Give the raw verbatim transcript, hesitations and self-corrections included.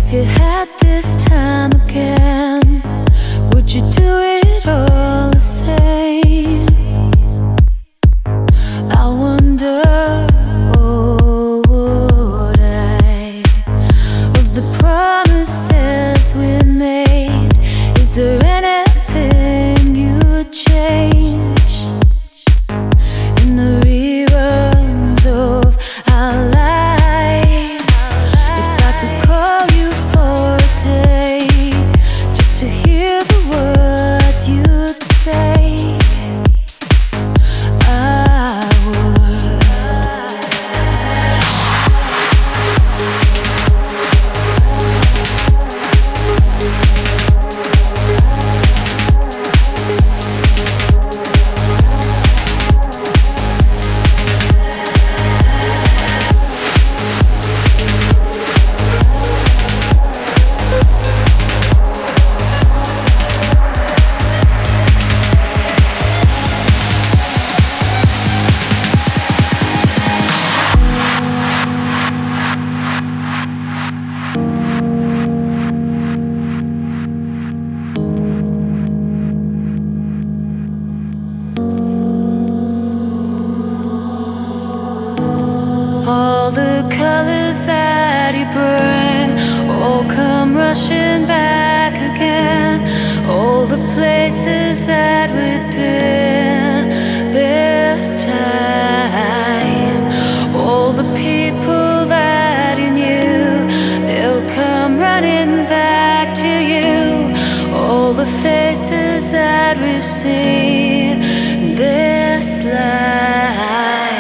If you had this time again, would you do it all the same? I wonder, oh, would I? Of the promises we made, is there anything you'd change? In the reruns of our lives, if I could call you for a day, just to hear the words you'd say, I would. All the colors that you bring all come rushing back again. All the places that we've been this time, all the people that you knew, they'll come running back to you. All the faces that we've seen this life.